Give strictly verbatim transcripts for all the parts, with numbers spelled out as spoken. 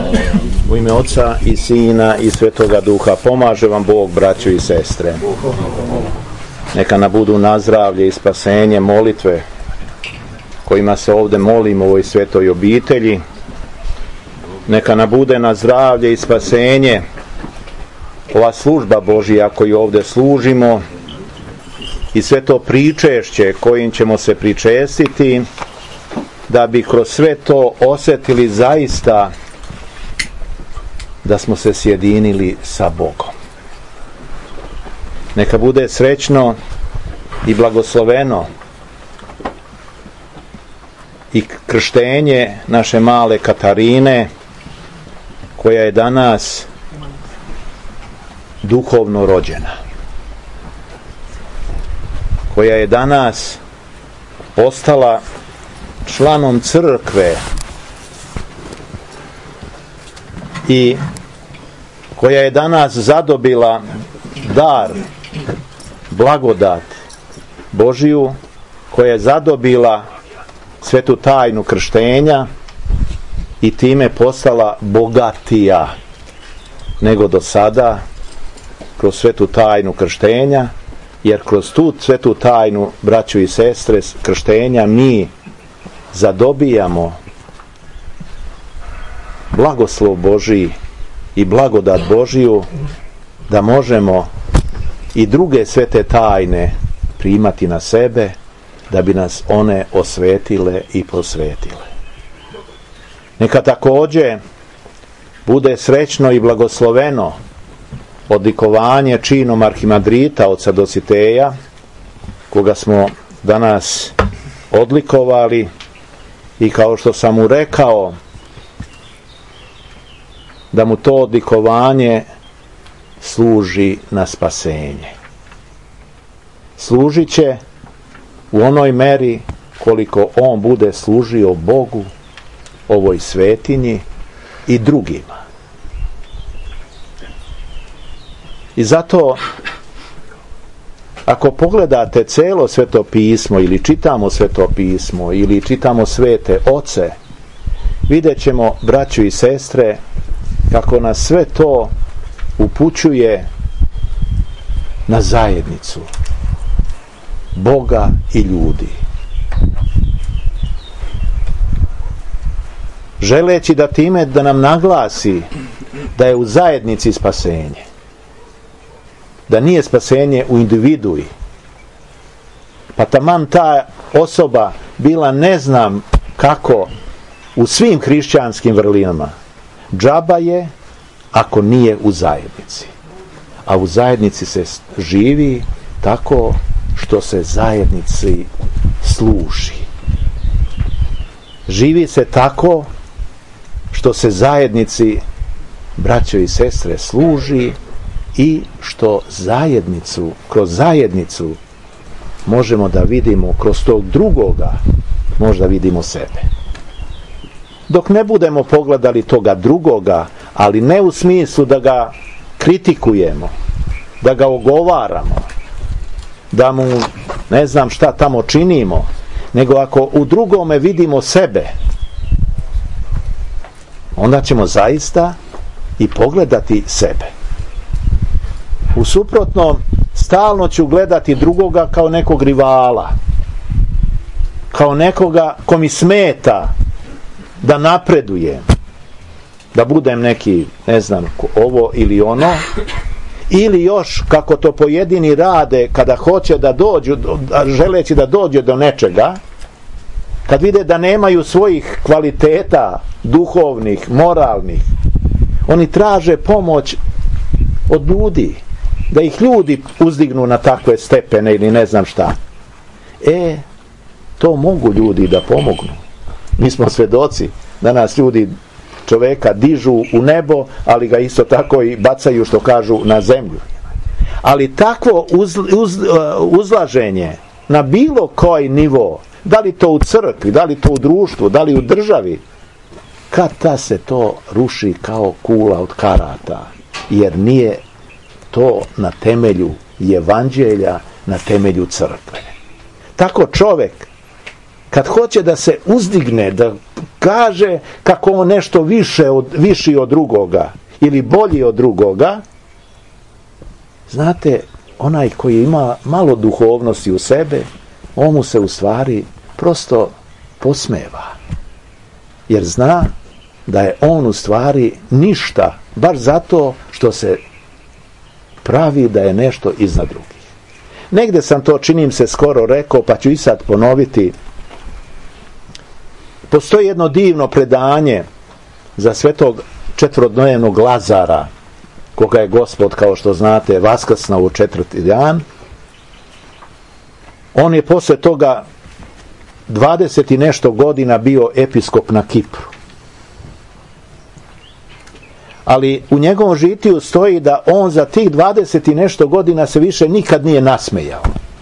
U ime Oca i Sina i Svetoga Duha. Pomaže vam Bog, braćo i sestre. Neka nam budu na zdravlje i spasenje molitve kojima se ovdje molimo u ovoj svetoj obitelji. Neka nam bude na zdravlje i spasenje ova služba Božja koju ovdje služimo i sve to pričešće kojim ćemo se pričestiti, da bi kroz sve to osjetili zaista da smo se sjedinili sa Bogom. Neka bude srećno i blagosloveno i krštenje naše male Katarine, koja je danas duhovno rođena, koja je danas postala članom crkve i koja je danas zadobila dar, blagodat Božiju, koja je zadobila svetu tajnu krštenja i time postala bogatija nego do sada kroz svetu tajnu krštenja, jer kroz tu svetu tajnu, braćo i sestre, krštenja mi zadobijamo blagoslov Božji i blagodat Božiju, da možemo i druge svete tajne primati na sebe, da bi nas one osvetile i posvetile. Neka također bude srećno i blagosloveno odlikovanje činom arhimandrita oca Dositeja, koga smo danas odlikovali, i kao što sam mu rekao, da mu to odlikovanje služi na spasenje. Služit će u onoj meri koliko on bude služio Bogu, ovoj svetinji i drugima. I zato, ako pogledate celo Sveto pismo, ili čitamo Sveto pismo, ili čitamo svete oce, vidjet ćemo, braćo i sestre, kako nas sve to upućuje na zajednicu Boga i ljudi, želeći da time da nam naglasi da je u zajednici spasenje, da nije spasenje u individui, pa taman ta osoba bila ne znam kako u svim hrišćanskim vrlinama, džaba je ako nije u zajednici. A u zajednici se živi tako što se zajednici služi. Živi se tako što se zajednici, braćo i sestre, služi i što zajednicu, kroz zajednicu možemo da vidimo, kroz tog drugoga možda vidimo sebe. Dok ne budemo pogledali toga drugoga, ali ne u smislu da ga kritikujemo, da ga ogovaramo, da mu ne znam šta tamo činimo, nego ako u drugome vidimo sebe, onda ćemo zaista i pogledati sebe. U suprotnom, stalno ću gledati drugoga kao nekog rivala, kao nekoga ko mi smeta da napredujem, da budem neki, ne znam, ovo ili ono, ili još kako to pojedini rade kada hoće da dođu, želeći da dođe do nečega, kad vide da nemaju svojih kvaliteta duhovnih, moralnih, oni traže pomoć od ljudi, da ih ljudi uzdignu na takve stepene ili ne znam šta. E, to mogu ljudi da pomognu. Mi smo svedoci da nas ljudi čoveka dižu u nebo, ali ga isto tako i bacaju, što kažu, na zemlju. Ali takvo uz, uz, uzlaženje na bilo koji nivo, da li to u crkvi, da li to u društvu, da li u državi, kad ta se to ruši kao kula od karata, jer nije to na temelju evanđelja, na temelju crkve. Tako čovjek kad hoće da se uzdigne, da kaže kako on nešto više od, viši od drugoga ili bolji od drugoga, znate, onaj koji ima malo duhovnosti u sebe, on mu se u stvari prosto posmeva. Jer zna da je on u stvari ništa, baš zato što se pravi da je nešto iznad drugih. Negde sam to, činim se, skoro rekao, pa ću i sad ponoviti. Postoji jedno divno predanje za svetog četvorodnevnog Lazara, koga je Gospod, kao što znate, vaskrsnuo u četvrti dan. On je posle toga dvadeset i nešto godina bio episkop na Kipru. Ali u njegovom žitiju stoji da on za tih dvadeset i nešto godina se više nikad nije nasmejao.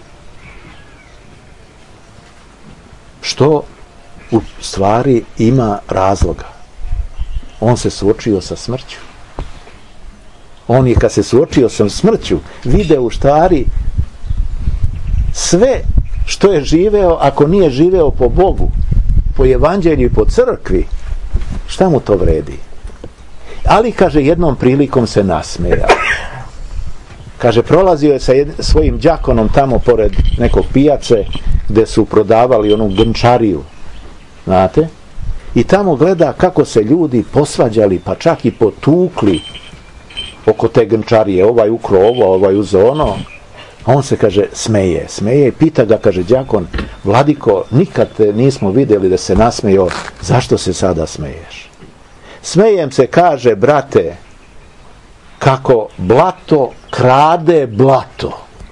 Što u stvari ima razloga. On se suočio sa smrću. On je, kad se suočio sa smrću, video u stvari sve što je živeo, ako nije živeo po Bogu, po evanđelju i po crkvi, šta mu to vredi? Ali, kaže, jednom prilikom se nasmejao. Kaže, prolazio je sa jed, svojim đakonom tamo pored nekog pijace gde su prodavali onu grnčariju, znate, i tamo gleda kako se ljudi posvađali, pa čak i potukli oko te grnčarije, ovaj ukro ovo, ovaj uzo ono. A on se, kaže, smeje, smeje i pita ga, kaže, đakon, vladiko, nikad nismo vidjeli da se nasmejao, zašto se sada smeješ? Smejem se, kaže, brate, kako blato krade blato.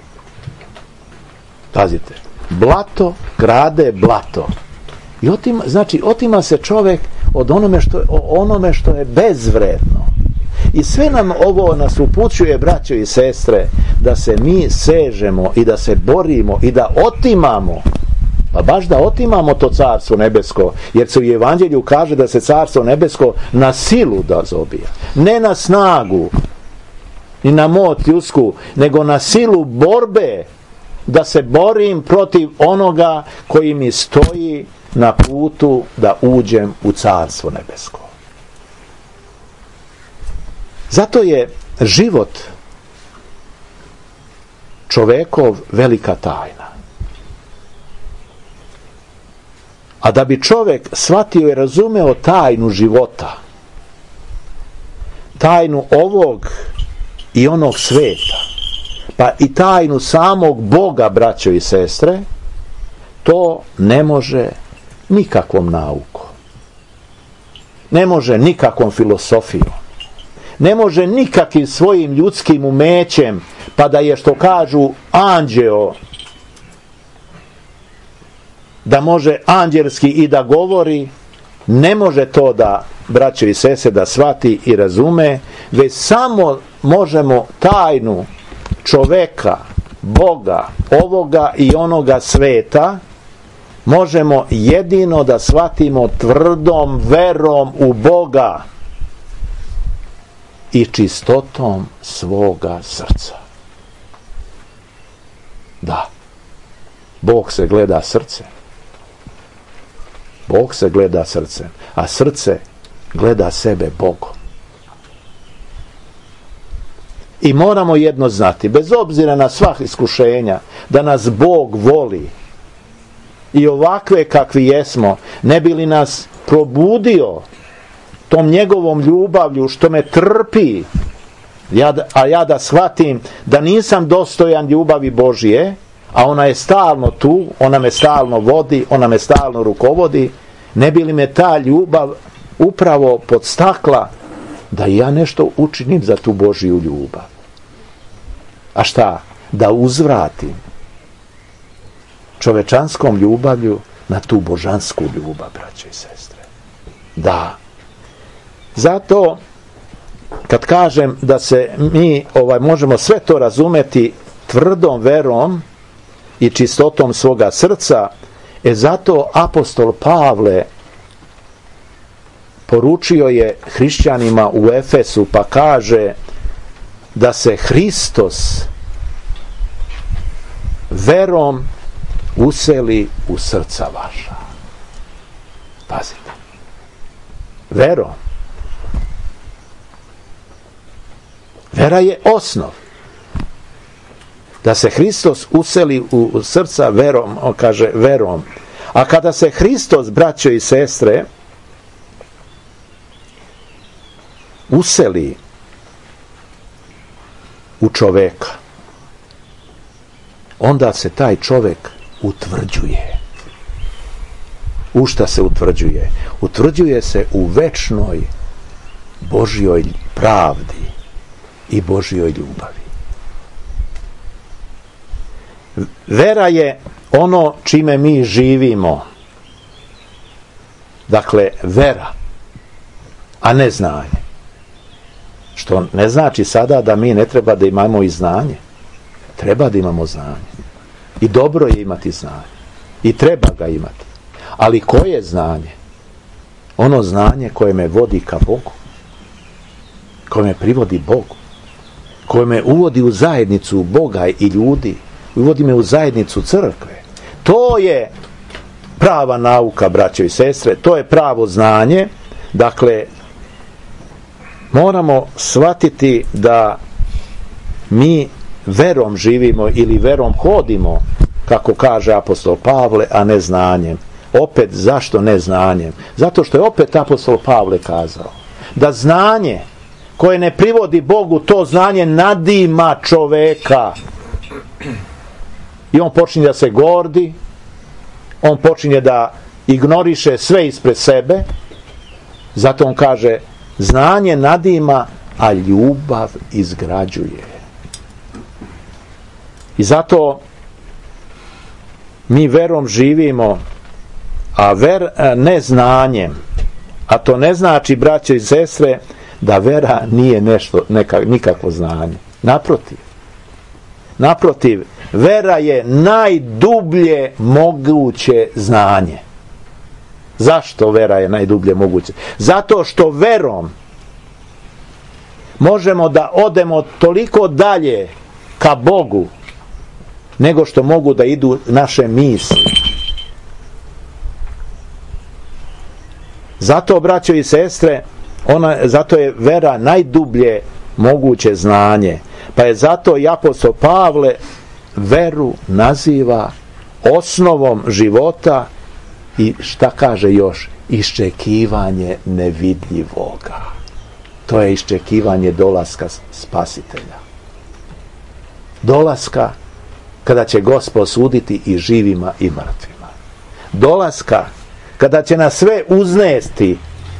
Pazite, blato krade blato. I otima, znači, otima se čovjek od onome što, onome što je bezvredno. I sve nam ovo nas upućuje, braćo i sestre, da se mi sežemo i da se borimo i da otimamo, pa baš da otimamo to carstvo nebesko, jer se u evanđelju kaže da se carstvo nebesko na silu da dobija. Ne na snagu, ni na moć ljudsku, nego na silu borbe, da se borim protiv onoga koji mi stoji na putu da uđem u carstvo nebesko. Zato je život čovekov velika tajna. A da bi čovjek shvatio i razumeo tajnu života, tajnu ovog i onog sveta, pa i tajnu samog Boga, braćo i sestre, to ne može nikakvom naukom, ne može nikakvom filosofijom, ne može nikakvim svojim ljudskim umećem, pa da je, što kažu, anđeo, da može anđelski i da govori, ne može to da, braćo i sestre, da shvati i razume, već samo možemo tajnu čoveka, Boga, ovoga i onoga sveta, možemo jedino da shvatimo tvrdom verom u Boga i čistotom svoga srca. Da, Bog se gleda srcem. Bog se gleda srcem, a srce gleda sebe Bogom. I moramo jedno znati, bez obzira na sva iskušenja, da nas Bog voli i ovakve kakvi jesmo, ne bi li nas probudio tom njegovom ljubavlju što me trpi, ja, a ja da shvatim da nisam dostojan ljubavi Božije, a ona je stalno tu, ona me stalno vodi, ona me stalno rukovodi, ne bi li me ta ljubav upravo podstakla da ja nešto učinim za tu Božiju ljubav. A šta? Da uzvratim čovečanskom ljubavlju na tu božansku ljubav, braće i sestre. Da. Zato, kad kažem da se mi ovaj, možemo sve to razumeti tvrdom verom i čistotom svoga srca, e zato apostol Pavle poručio je hrišćanima u Efesu, pa kaže da se Hristos verom useli u srca vaša. Pazite. Verom. Vera je osnov. Da se Hristos useli u srca verom, on kaže verom. A kada se Hristos, braćo i sestre, useli u čoveka, onda se taj čovek utvrđuje. U šta se utvrđuje? Utvrđuje se u večnoj Božjoj pravdi i Božjoj ljubavi. Vera je ono čime mi živimo. Dakle, vera, a ne znanje. Što ne znači sada da mi ne treba da imamo i znanje. Treba da imamo znanje. I dobro je imati znanje. I treba ga imati. Ali koje znanje? Ono znanje koje me vodi ka Bogu. Koje me privodi Bogu. Koje me uvodi u zajednicu Boga i ljudi. Uvodi me u zajednicu crkve. To je prava nauka, braćo i sestre. To je pravo znanje. Dakle, moramo shvatiti da mi verom živimo ili verom hodimo, kako kaže apostol Pavle, a ne znanjem. Opet, zašto ne znanjem? Zato što je opet apostol Pavle kazao da znanje koje ne privodi Bogu, to znanje nadima čoveka. I on počinje da se gordi, on počinje da ignoriše sve ispred sebe, zato on kaže znanje nadima, a ljubav izgrađuje. I zato mi verom živimo, a ver ne znanjem. A to ne znači, braćo i sestre, da vera nije nešto, neka, nikakvo znanje. Naprotiv. Naprotiv, vera je najdublje moguće znanje. Zašto vera je najdublje moguće? Zato što verom možemo da odemo toliko dalje ka Bogu nego što mogu da idu naše misli. Zato, braćo i sestre, ona, zato je vera najdublje moguće znanje. Pa je zato i apostol Pavle veru naziva osnovom života i šta kaže još? Iščekivanje nevidljivoga. To je iščekivanje dolaska Spasitelja. Dolaska kada će Gospod suditi i živima i mrtvima. Dolaska kada će nas sve uznesti,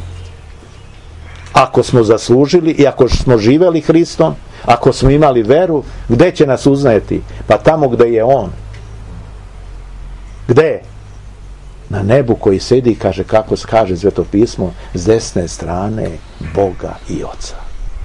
ako smo zaslužili i ako smo živeli Hristom, ako smo imali veru, gde će nas uzneti? Pa tamo gde je On. Gde? Na nebu koji sedi, kaže, kako kaže Sveto pismo, s desne strane Boga i Oca.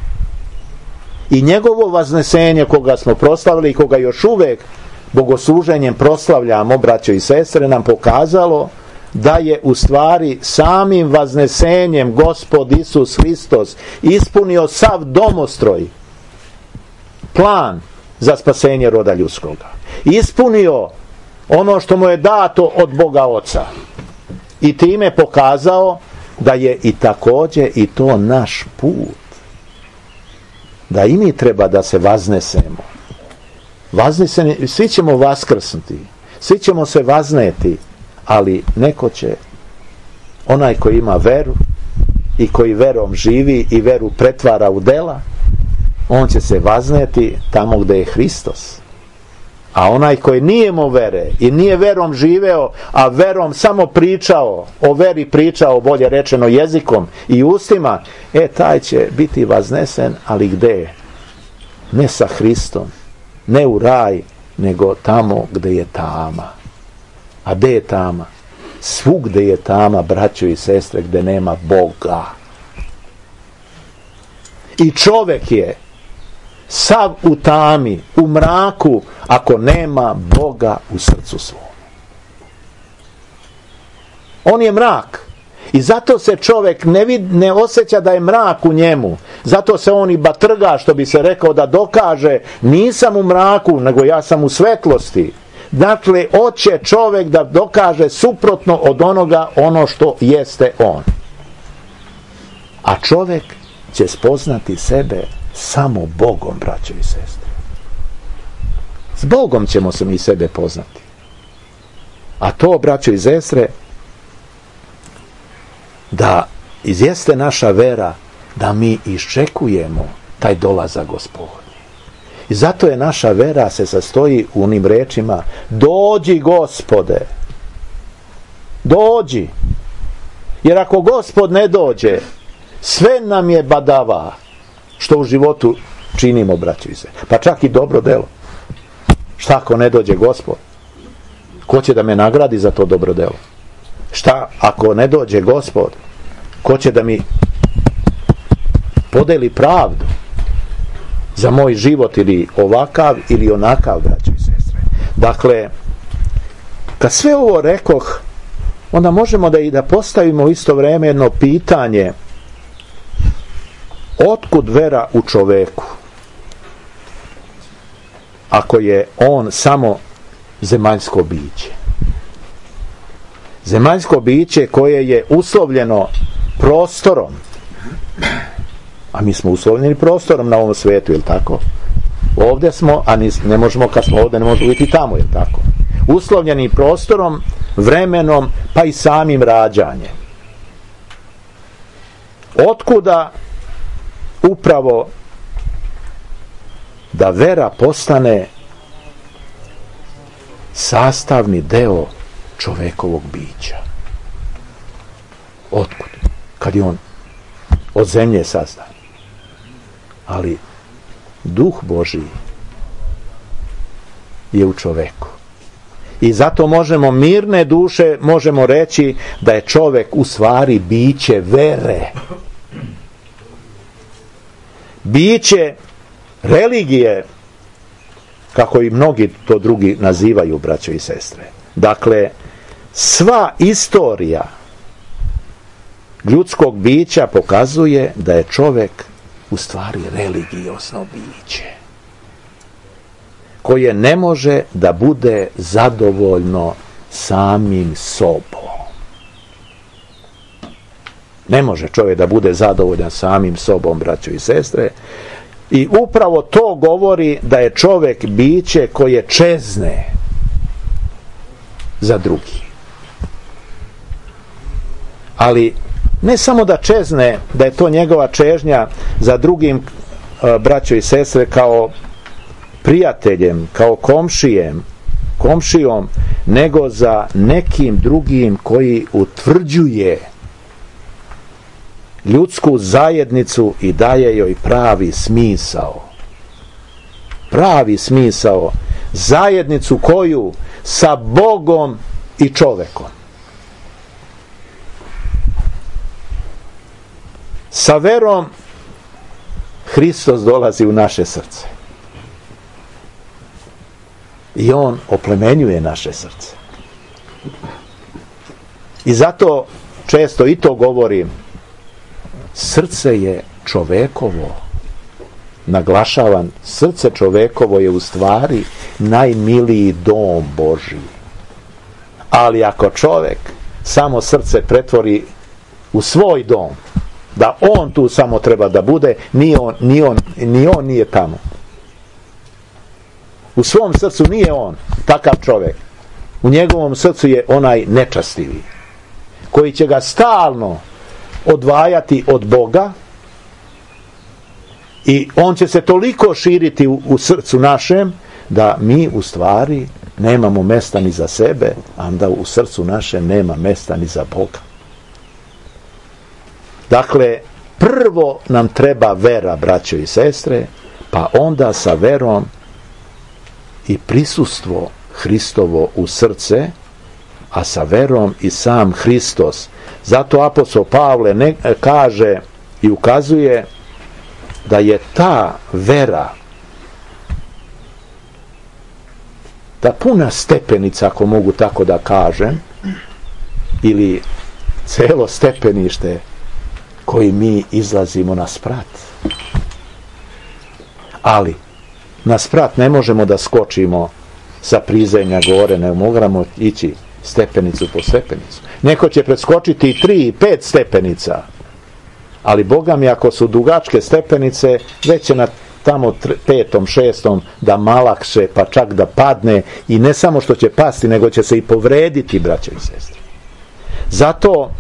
I njegovo vaznesenje koga smo proslavili i koga još uvek bogosluženjem proslavljamo, braćo i sestre, nam pokazalo da je u stvari samim vaznesenjem Gospod Isus Hristos ispunio sav domostroj, plan za spasenje roda ljudskoga. Ispunio ono što mu je dato od Boga Oca. I time pokazao da je i također i to naš put. Da i mi treba da se vaznesemo. Vazneseni, svi ćemo vaskrsnuti. Svi ćemo se vazneti. Ali neko će, onaj koji ima veru i koji verom živi i veru pretvara u dela, on će se vazneti tamo gde je Hristos. A onaj koji nije imao vere i nije verom živeo, a verom samo pričao, o veri pričao, bolje rečeno jezikom i ustima, e, taj će biti vaznesen, ali gde? Ne sa Hristom, ne u raj, nego tamo gde je tama. A gde je tama? Svugde je tama, braćo i sestre, gde nema Boga. I čovek je sav u tami, u mraku, ako nema Boga u srcu svom. On je mrak. I zato se čovek ne, vid, ne osjeća da je mrak u njemu. Zato se on i batrga, što bi se rekao, da dokaže nisam u mraku, nego ja sam u svetlosti. Dakle, hoće čovjek da dokaže suprotno od onoga ono što jeste on. A čovjek će spoznati sebe samo Bogom, braćo i sestre. S Bogom ćemo se mi sebe poznati. A to, braćo i sestre, da jeste naša vera da mi iščekujemo taj dolazak Gospodnji. I zato je naša vera se sastoji u onim rečima: dođi Gospode, dođi. Jer ako Gospod ne dođe, sve nam je badava što u životu činimo, braćo i sestre. Pa čak i dobro delo. Šta ako ne dođe Gospod? Ko će da me nagradi za to dobro delo? Šta ako ne dođe Gospod? Ko će da mi podeli pravdu za moj život, ili ovakav ili onakav, braćo i sestre? Dakle, kad sve ovo rekoh, onda možemo da i da postavimo u isto vrijeme jedno pitanje: otkud vera u čoveku ako je on samo zemaljsko biće? Zemaljsko biće koje je uslovljeno prostorom, a mi smo uslovljeni prostorom na ovom svijetu, jel tako? Ovdje smo, a ne možemo, kad smo ovdje, ne možemo biti tamo, jel tako? Uslovljeni prostorom, vremenom, pa i samim rađanjem. Otkuda upravo da vera postane sastavni deo čovekovog bića? Otkud? Kad je on od zemlje sazdan. Ali Duh Božji je u čoveku. I zato možemo mirne duše možemo reći da je čovek u stvari biće vere. Biće religije, kako i mnogi to drugi nazivaju, braćo i sestre. Dakle, sva istorija ljudskog bića pokazuje da je čovjek u stvari religiozno biće koje ne može da bude zadovoljno samim sobom. Ne može čovjek da bude zadovoljan samim sobom, braćo i sestre. I upravo to govori da je čovjek biće koje čezne za drugi. Ali ne samo da čezne, da je to njegova čežnja za drugim, braćo i sestre, kao prijateljem, kao komšijem, komšijom, nego za nekim drugim koji utvrđuje ljudsku zajednicu i daje joj pravi smisao. Pravi smisao. Zajednicu koju sa Bogom i čovekom. Sa verom Hristos dolazi u naše srce. I on oplemenjuje naše srce. I zato često i to govorim: srce je čovekovo. Naglašavam, srce čovekovo je u stvari najmiliji dom Božji. Ali ako čovjek samo srce pretvori u svoj dom, da on tu samo treba da bude, ni on, ni on, ni on nije tamo. U svom srcu nije on takav čovjek. U njegovom srcu je onaj nečastivi, koji će ga stalno odvajati od Boga, i on će se toliko širiti u, u srcu našem da mi u stvari nemamo mesta ni za sebe, a onda u srcu našem nema mesta ni za Boga. Dakle, prvo nam treba vera, braćo i sestre, pa onda sa verom i prisustvo Hristovo u srce, a sa verom i sam Hristos. Zato apostol Pavle ne, kaže i ukazuje da je ta vera, ta puna stepenica, ako mogu tako da kažem, ili celo stepenište koji mi izlazimo na sprat. Ali na sprat ne možemo da skočimo sa prizemlja gore, ne moramo ići stepenicu po stepenicu. Neko će preskočiti i tri i pet stepenica, ali Boga mi ako su dugačke stepenice, već će na tamo petom, šestom da malakše, pa čak da padne, i ne samo što će pasti, nego će se i povrediti, braće i sestre. Zato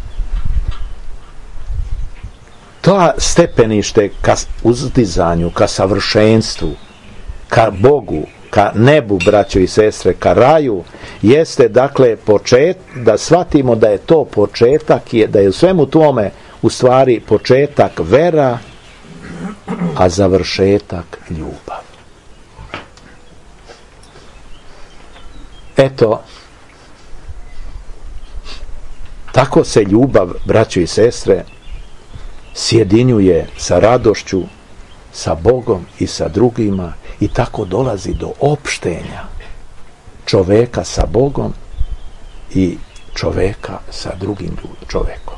to stepenište ka uzdizanju, ka savršenstvu, ka Bogu, ka nebu, braćo i sestre, ka raju, jeste dakle počet, da shvatimo da je to početak, je, da je u svemu tome u stvari početak vera, a završetak ljubav. Eto, tako se ljubav, braćo i sestre, sjedinjuje sa radošću, sa Bogom i sa drugima, i tako dolazi do opštenja čoveka sa Bogom i čoveka sa drugim čovekom.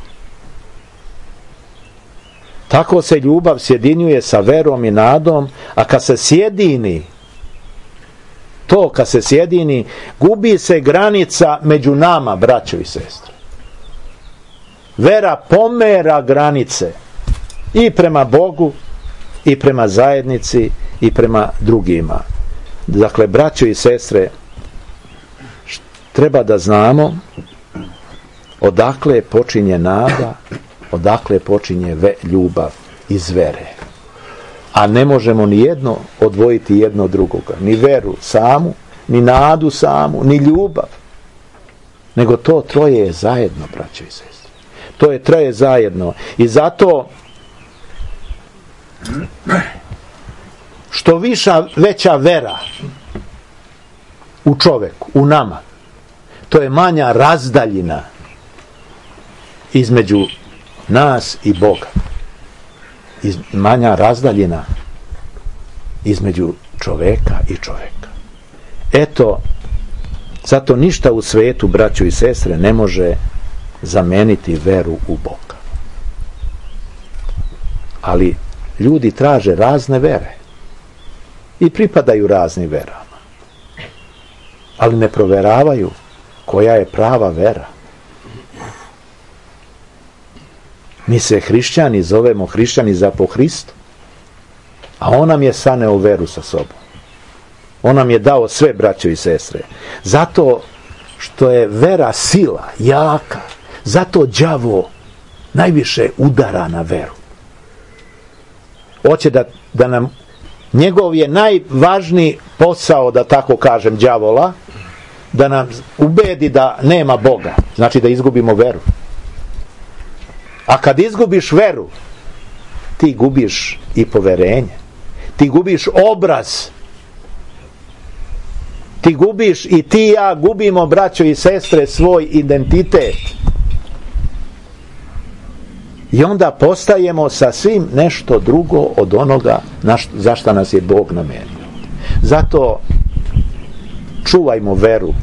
Tako se ljubav sjedinjuje sa verom i nadom, a kad se sjedini, to kad se sjedini, gubi se granica među nama, braćo i sestre. Vera pomera granice i prema Bogu, i prema zajednici, i prema drugima. Dakle, braćo i sestre, treba da znamo odakle počinje nada, odakle počinje ve, ljubav iz vere. A ne možemo ni jedno odvojiti jedno od drugoga. Ni veru samu, ni nadu samu, ni ljubav. Nego to troje je zajedno, braćo i sestre. To je troje zajedno. I zato što viša veća vera u čoveku, u nama, to je manja razdaljina između nas i Boga. Iz, manja razdaljina između čoveka i čoveka. Eto, zato ništa u svetu, braćo i sestre, ne može zameniti veru u Boga. Ali ljudi traže razne vere i pripadaju raznim verama, ali ne proveravaju koja je prava vera. Mi se hrišćani zovemo hrišćani za po Hristu, a on nam je saneo veru sa sobom. On nam je dao sve, braćo i sestre. Zato što je vera sila, jaka, zato đavo najviše udara na veru. Hoće da, da nam, njegov je najvažniji posao, da tako kažem, đavola, da nam ubedi da nema Boga, znači da izgubimo veru. A kad izgubiš veru, ti gubiš i poverenje, ti gubiš obraz, ti gubiš i ti i ja gubimo, braćo i sestre, svoj identitet. I onda postajemo sasvim nešto drugo od onoga na što, za šta nas je Bog namenio. Zato čuvajmo veru,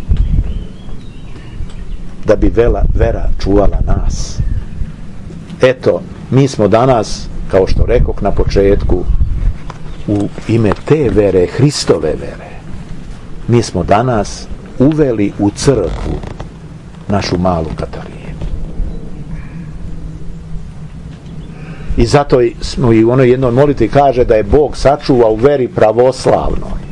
da bi vela, vera čuvala nas. Eto, mi smo danas, kao što rekoh na početku, u ime te vere, Hristove vere, mi smo danas uveli u crkvu našu malu Katarinu. I zato smo i u onoj jednoj molitvi kaže da je Bog sačuva u veri pravoslavnoj.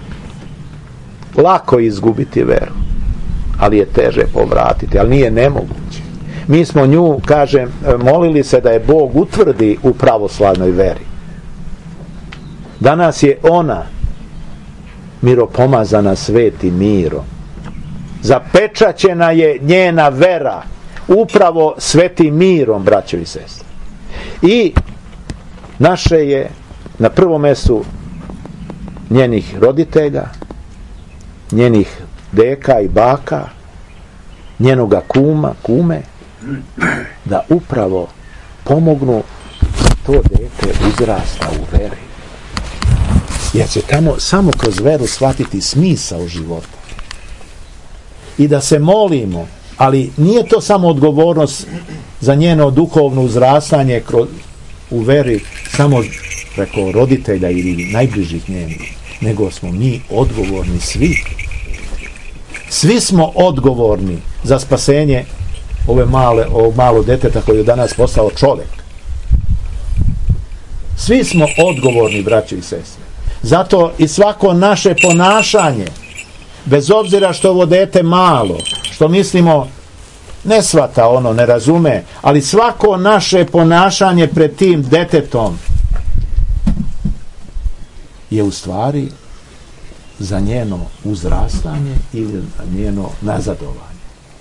Lako je izgubiti veru, ali je teže povratiti, ali nije nemoguće. Mi smo nju, kažem, molili se da je Bog utvrdi u pravoslavnoj veri. Danas je ona miropomazana svetim mirom. Zapečaćena je njena vera upravo svetim mirom, braćo i sestre. I naše je na prvom mjestu njenih roditelja, njenih deka i baka, njenoga kuma, kume, da upravo pomognu to dete uzrasta u veri. Jer će tamo samo kroz veru shvatiti smisao života. I da se molimo, ali nije to samo odgovornost za njeno duhovno uzrastanje kroz, u veri samo preko roditelja ili najbližih njenih, nego smo mi odgovorni svi. Svi smo odgovorni za spasenje ove male, ovog malog deteta koji je danas postao čovjek. Svi smo odgovorni, braće i sestre. Zato i svako naše ponašanje, bez obzira što ovo dete malo, što mislimo ne shvata ono, ne razume, ali svako naše ponašanje pred tim detetom je u stvari za njeno uzrastanje ili za njeno nazadovanje.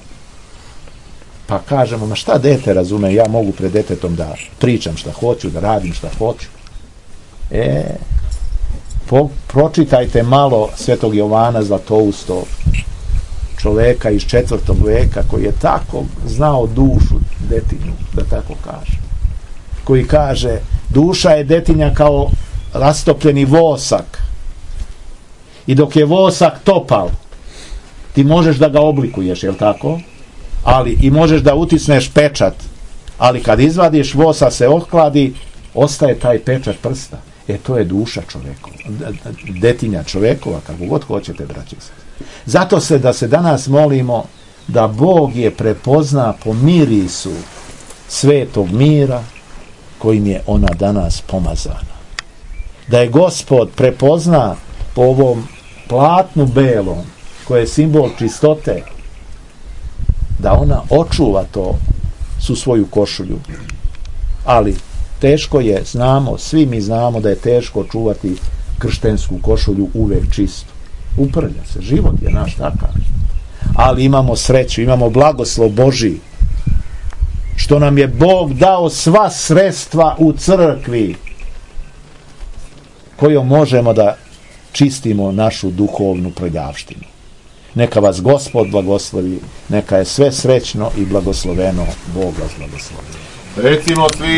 Pa kažemo, ma šta dete razume, ja mogu pred detetom da pričam šta hoću, da radim šta hoću. E, po, pročitajte malo Svetog Jovana Zlatoustog, čoveka iz četvrtog veka koji je tako znao dušu detinju, da tako kaže. Koji kaže, duša je detinja kao rastopljeni vosak. I dok je vosak topal, ti možeš da ga oblikuješ, jel tako? Ali i možeš da utisneš pečat, ali kad izvadiš, vosa se ohladi, ostaje taj pečat prsta. E, to je duša čovekova, detinja čovekova, kako god hoćete, braći se. Zato se da se danas molimo da Bog je prepozna po mirisu svetog mira kojim je ona danas pomazana. Da je Gospod prepozna po ovom platnu belom koje je simbol čistote, da ona očuva to su svoju košulju. Ali teško je, znamo, svi mi znamo da je teško čuvati krštensku košulju uvek čistu. Uprlja se, život je naš takav. Ali imamo sreću, imamo blagoslov Božji, što nam je Bog dao sva sredstva u crkvi kojom možemo da čistimo našu duhovnu prljavštinu. Neka vas Gospod blagoslovi, neka je sve srećno i blagosloveno. Bog vas blagoslovi. Recimo svi